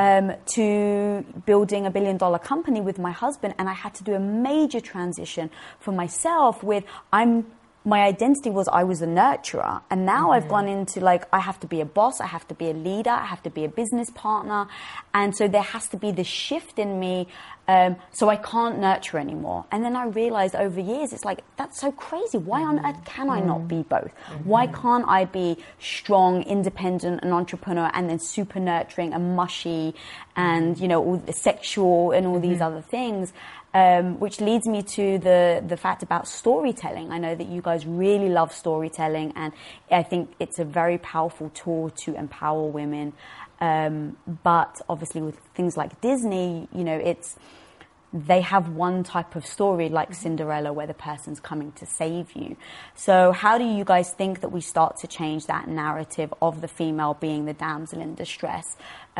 A: to building $1 billion company with my husband, and I had to do a major transition for myself with, my identity was I was a nurturer, and now I've gone into like, I have to be a boss, I have to be a leader, I have to be a business partner, and so there has to be this shift in me, so I can't nurture anymore. And then I realized over years, it's like, that's so crazy. Why on earth can I not be both? Why can't I be strong, independent, an entrepreneur, and then super nurturing and mushy, and, you know, all the sexual and all these other things? Which leads me to the fact about storytelling. I know that you guys really love storytelling, and I think it's a very powerful tool to empower women. But obviously with things like Disney, you know, they have one type of story like Cinderella where the person's coming to save you. So how do you guys think that we start to change that narrative of the female being the damsel in distress,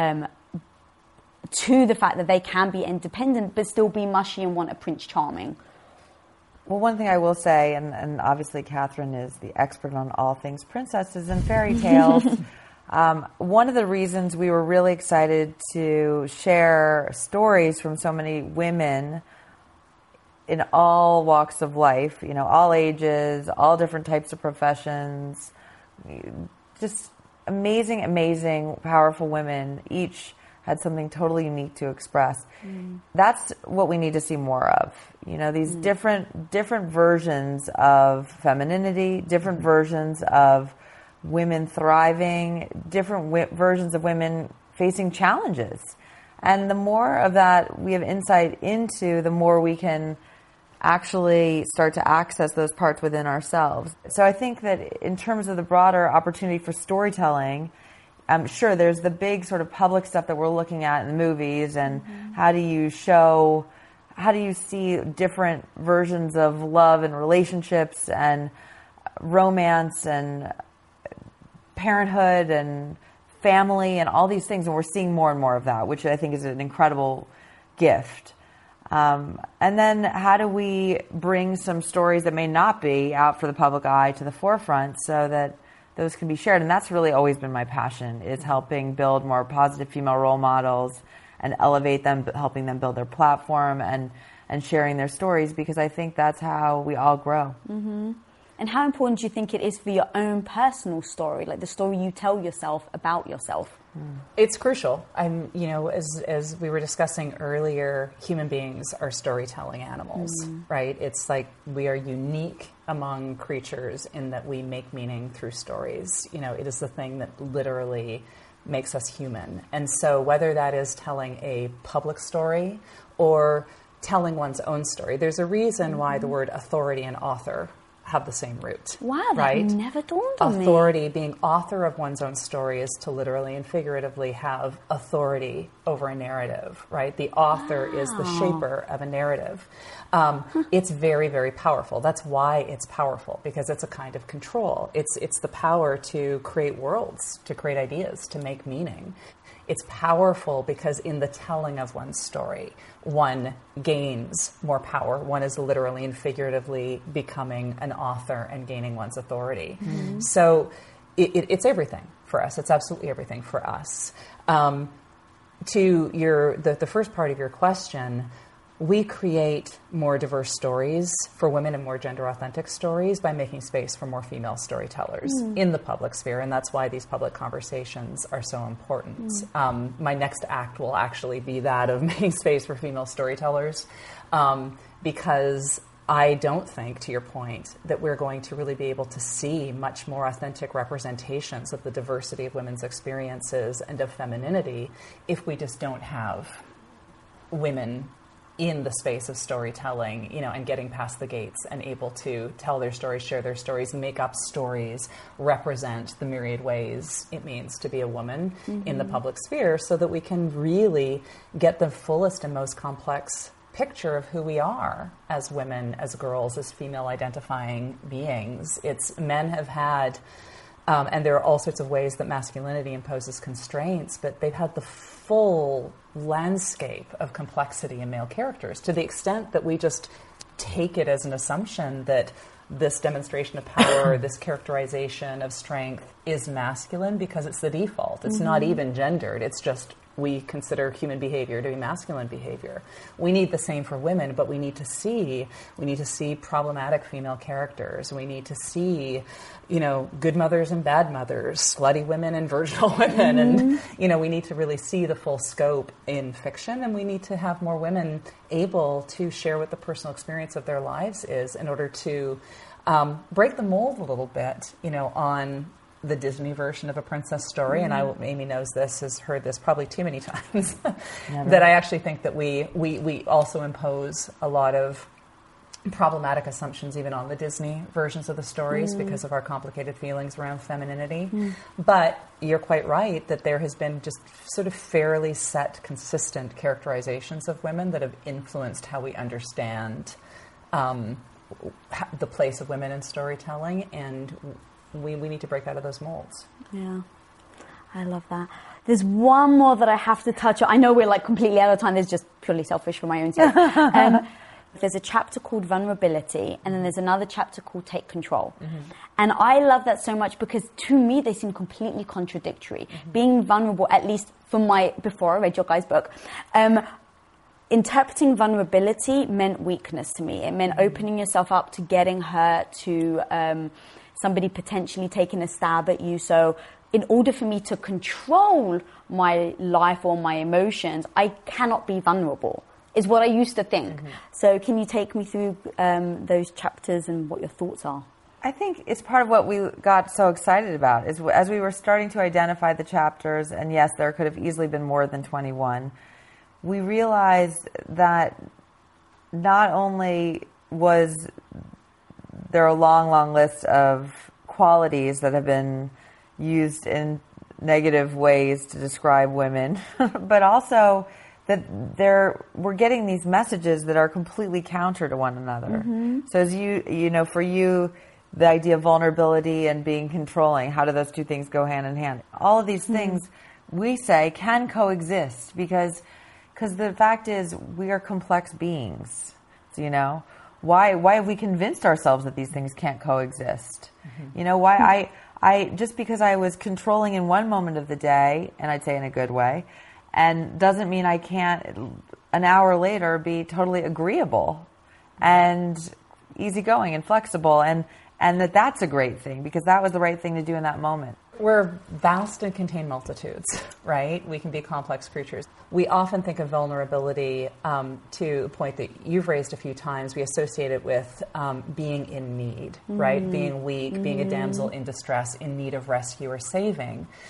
A: to the fact that they can be independent but still be mushy and want a Prince Charming?
B: Well, one thing I will say, and obviously Catherine is the expert on all things princesses and fairy tales. One of the reasons we were really excited to share stories from so many women in all walks of life, you know, all ages, all different types of professions, just amazing, amazing, powerful women, each had something totally unique to express. That's what we need to see more of. You know, these different versions of femininity, different versions of women thriving, different versions of women facing challenges. And the more of that we have insight into, the more we can actually start to access those parts within ourselves. So I think that in terms of the broader opportunity for storytelling, sure, there's the big sort of public stuff that we're looking at in movies, and how do you see different versions of love and relationships and romance and parenthood and family and all these things, and we're seeing more and more of that, which I think is an incredible gift. And then how do we bring some stories that may not be out for the public eye to the forefront so that those can be shared? And that's really always been my passion, is helping build more positive female role models and elevate them, helping them build their platform and sharing their stories, because I think that's how we all grow.
A: And how important do you think it is for your own personal story, like the story you tell yourself about yourself?
C: It's crucial. You know, as we were discussing earlier, human beings are storytelling animals, right? It's like we are unique among creatures in that we make meaning through stories. You know, it is the thing that literally makes us human. And so whether that is telling a public story or telling one's own story, there's a reason why the word authority and author have the same root.
A: Wow, that
C: right?
A: never dawned on me.
C: Authority, being author of one's own story, is to literally and figuratively have authority over a narrative, right? The author is the shaper of a narrative. It's very, very powerful. That's why it's powerful, because it's a kind of control. It's the power to create worlds, to create ideas, to make meaning. It's powerful because in the telling of one's story, one gains more power. One is literally and figuratively becoming an author and gaining one's authority. Mm-hmm. So it's everything for us. It's absolutely everything for us. To the first part of your question, we create more diverse stories for women and more gender-authentic stories by making space for more female storytellers in the public sphere, and that's why these public conversations are so important. My next act will actually be that of making space for female storytellers, because I don't think, to your point, that we're going to really be able to see much more authentic representations of the diversity of women's experiences and of femininity if we just don't have women in the space of storytelling, and getting past the gates and able to tell their stories, share their stories, make up stories, represent the myriad ways it means to be a woman in the public sphere, so that we can really get the fullest and most complex picture of who we are as women, as girls, as female identifying beings. Men have had, and there are all sorts of ways that masculinity imposes constraints, but they've had the full landscape of complexity in male characters, to the extent that we just take it as an assumption that this demonstration of power, this characterization of strength is masculine because it's the default. It's not even gendered. It's just we consider human behavior to be masculine behavior. We need the same for women, but we need to see problematic female characters. We need to see, good mothers and bad mothers, slutty women and virginal women. And, we need to really see the full scope in fiction, and we need to have more women able to share what the personal experience of their lives is in order to break the mold a little bit, on the Disney version of A Princess Story, and Amy knows this, has heard this probably too many times, that I actually think that we also impose a lot of problematic assumptions even on the Disney versions of the stories because of our complicated feelings around femininity. But you're quite right that there has been just sort of fairly set, consistent characterizations of women that have influenced how we understand the place of women in storytelling, and we need to break out of those molds. Yeah,
A: I love that. There's one more that I have to touch on. I know we're completely out of time. This is just purely selfish for my own sake. There's a chapter called Vulnerability, and then there's another chapter called Take Control. And I love that so much because to me they seem completely contradictory. Being vulnerable, at least before I read your guys' book, interpreting vulnerability meant weakness to me. It meant opening yourself up to getting hurt, to somebody potentially taking a stab at you. So in order for me to control my life or my emotions, I cannot be vulnerable, is what I used to think. So can you take me through those chapters and what your thoughts are?
B: I think it's part of what we got so excited about, is as we were starting to identify the chapters, and yes, there could have easily been more than 21, we realized that not only was there are a long list of qualities that have been used in negative ways to describe women, but also that we're getting these messages that are completely counter to one another. So as for you, the idea of vulnerability and being controlling, how do those two things go hand in hand? All of these things, we say, can coexist because the fact is we are complex beings, Why have we convinced ourselves that these things can't coexist? Why I just because I was controlling in one moment of the day, and I'd say in a good way, and doesn't mean I can't an hour later be totally agreeable and easygoing and flexible, and that's a great thing because that was the right thing to do in that moment.
C: We're vast and contain multitudes, right? We can be complex creatures. We often think of vulnerability to a point that you've raised a few times. We associate it with being in need, right? Being weak, being a damsel in distress, in need of rescue or saving.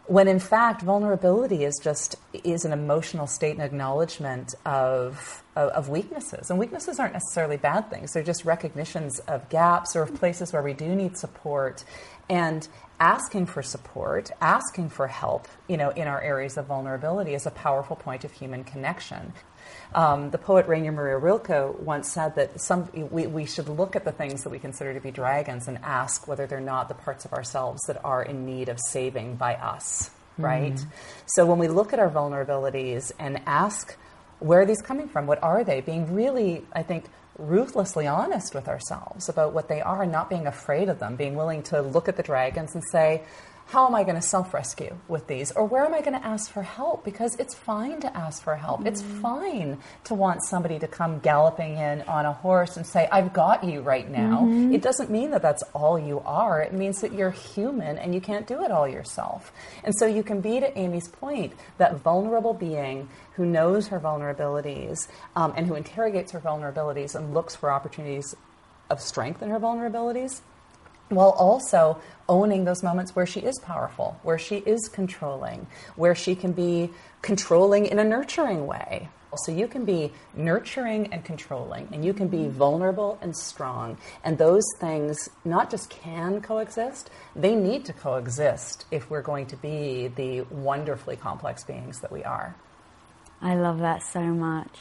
C: when in fact vulnerability is an emotional state and acknowledgement of weaknesses. And weaknesses aren't necessarily bad things. They're just recognitions of gaps or of places where we do need support. And asking for support, asking for help, in our areas of vulnerability is a powerful point of human connection. The poet Rainer Maria Rilke once said that we should look at the things that we consider to be dragons and ask whether they're not the parts of ourselves that are in need of saving by us, right? So when we look at our vulnerabilities and ask, where are these coming from? What are they? Being really, I think, ruthlessly honest with ourselves about what they are and not being afraid of them, being willing to look at the dragons and say, how am I going to self-rescue with these? Or where am I going to ask for help? Because it's fine to ask for help. It's fine to want somebody to come galloping in on a horse and say, I've got you right now. It doesn't mean that that's all you are. It means that you're human and you can't do it all yourself. And so you can be, to Amy's point, that vulnerable being who knows her vulnerabilities and who interrogates her vulnerabilities and looks for opportunities of strength in her vulnerabilities, while also owning those moments where she is powerful, where she is controlling, where she can be controlling in a nurturing way. So you can be nurturing and controlling, and you can be vulnerable and strong. And those things not just can coexist, they need to coexist if we're going to be the wonderfully complex beings that we are.
A: I love that so much.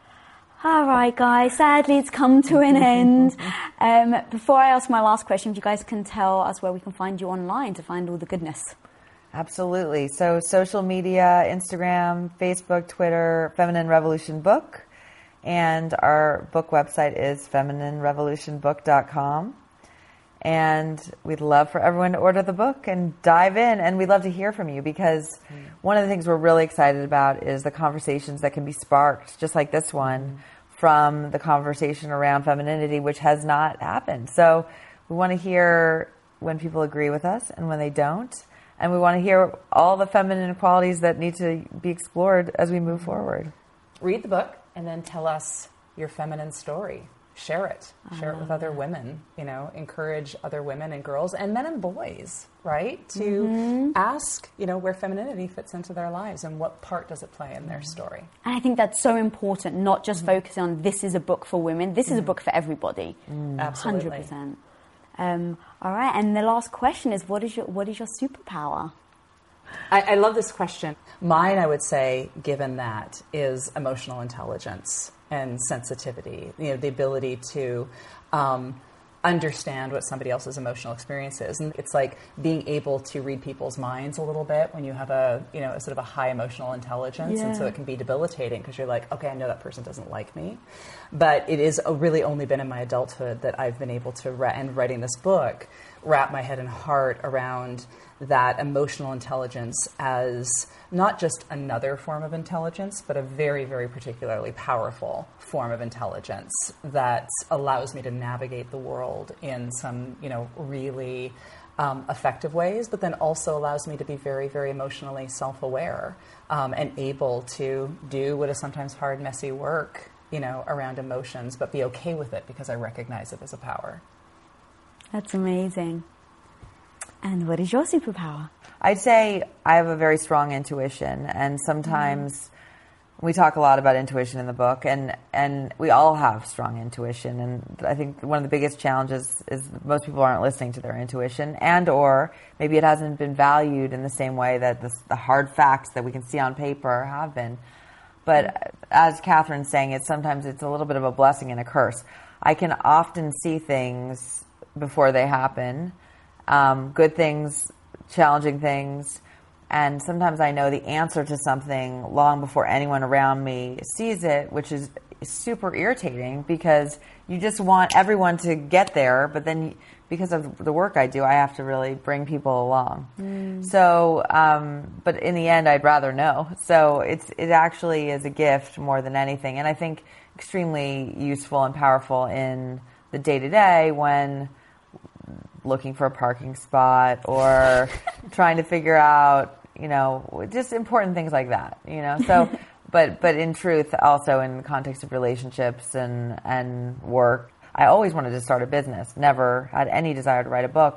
A: All right, guys, sadly it's come to an end. Before I ask my last question, if you guys can tell us where we can find you online to find all the goodness.
B: Absolutely. So social media, Instagram, Facebook, Twitter, Feminine Revolution Book. And our book website is femininerevolutionbook.com. And we'd love for everyone to order the book and dive in. And we'd love to hear from you, because one of the things we're really excited about is the conversations that can be sparked, just like this one, from the conversation around femininity, which has not happened. So we want to hear when people agree with us and when they don't. And we want to hear all the feminine qualities that need to be explored as we move forward.
C: Read the book and then tell us your feminine story. Share it. Share it with other women, encourage other women and girls and men and boys, right? To ask, where femininity fits into their lives and what part does it play in their story.
A: And I think that's so important, not just focusing on this is a book for women. This is a book for everybody.
C: Absolutely.
A: 100%. All right. And the last question is, what is your superpower?
C: I love this question. Mine, I would say, given that, is emotional intelligence and sensitivity, the ability to understand what somebody else's emotional experience is. And it's like being able to read people's minds a little bit when you have a sort of a high emotional intelligence. And so it can be debilitating because you're like, okay, I know that person doesn't like me. But it is really only been in my adulthood that I've been able to, and writing this book, wrap my head and heart around that emotional intelligence as not just another form of intelligence, but a very, very particularly powerful form of intelligence that allows me to navigate the world in some, really effective ways, but then also allows me to be very, very emotionally self-aware and able to do what is sometimes hard, messy work, around emotions, but be okay with it because I recognize it as a power.
A: That's amazing. And what is your superpower?
B: I'd say I have a very strong intuition, and sometimes we talk a lot about intuition in the book, and we all have strong intuition, and I think one of the biggest challenges is most people aren't listening to their intuition, and or maybe it hasn't been valued in the same way that the hard facts that we can see on paper have been. But as Catherine's saying, sometimes it's a little bit of a blessing and a curse. I can often see things before they happen, good things, challenging things, and sometimes I know the answer to something long before anyone around me sees it, which is super irritating because you just want everyone to get there, but then because of the work I do, I have to really bring people along. So, but in the end, I'd rather know. So it actually is a gift more than anything, and I think extremely useful and powerful in the day-to-day when looking for a parking spot or trying to figure out, just important things like that, So, but in truth, also in the context of relationships and work, I always wanted to start a business. Never had any desire to write a book,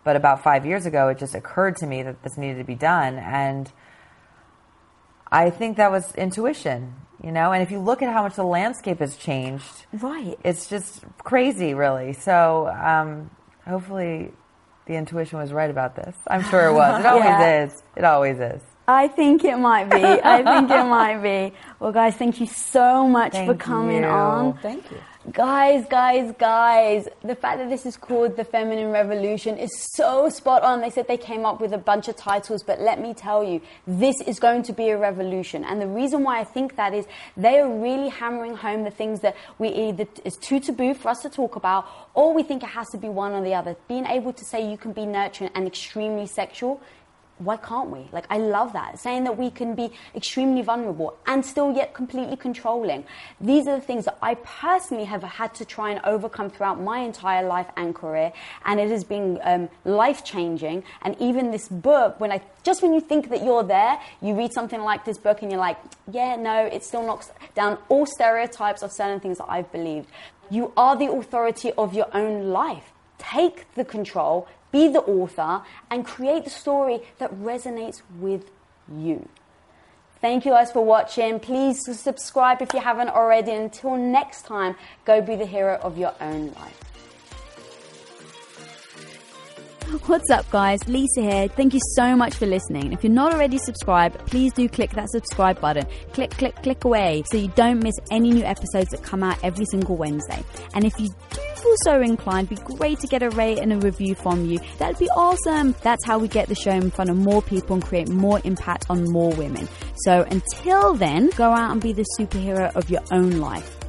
B: But about 5 years ago, it just occurred to me that this needed to be done. And I think that was intuition, you know? And if you look at how much the landscape has changed,
A: Right.
B: it's just crazy, really. So hopefully the intuition was right about this. I'm sure it was. It always is. It always is.
A: I think it might be. I think it might be. Well, guys, thank you so much for coming on.
C: Thank you.
A: Guys, the fact that this is called The Feminine Revolution is so spot on. They said they came up with a bunch of titles, but let me tell you, this is going to be a revolution. And the reason why I think that is they are really hammering home the things that we either is too taboo for us to talk about, or we think it has to be one or the other. Being able to say you can be nurturing and extremely sexual, why can't we? Like, I love that. Saying that we can be extremely vulnerable and still yet completely controlling. These are the things that I personally have had to try and overcome throughout my entire life and career. And it has been life-changing. And even this book, when you think that you're there, you read something like this book and you're like, yeah, no, it still knocks down all stereotypes of certain things that I've believed. You are the authority of your own life. Take the control, be the author, and create the story that resonates with you. Thank you guys for watching. Please subscribe if you haven't already. Until next time, go be the hero of your own life.
D: What's up, guys? Lisa here. Thank you so much for listening. If you're not already subscribed, please do click that subscribe button. Click away so you don't miss any new episodes that come out every single Wednesday. And if you do feel so inclined, it'd be great to get a rate and a review from you. That'd be awesome. That's how we get the show in front of more people and create more impact on more women. So until then, go out and be the superhero of your own life.